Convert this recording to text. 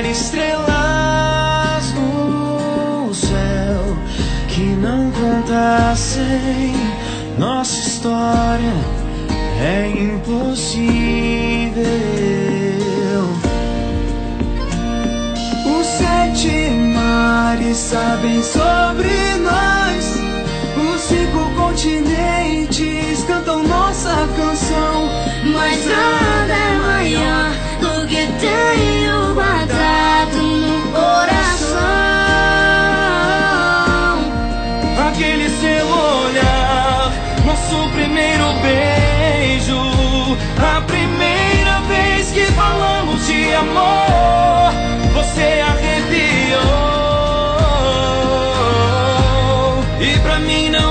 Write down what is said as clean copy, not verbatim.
estrelas no céu que não contassem nossa história é impossível. Os 7 mares sabem sobre nós, os 5 continentes cantam nossa canção, mas nada é maior do que tenho guardado no coração. Aquele seu olhar, nosso primeiro beijo, a primeira vez que falamos de amor, você arrepiou. E pra mim não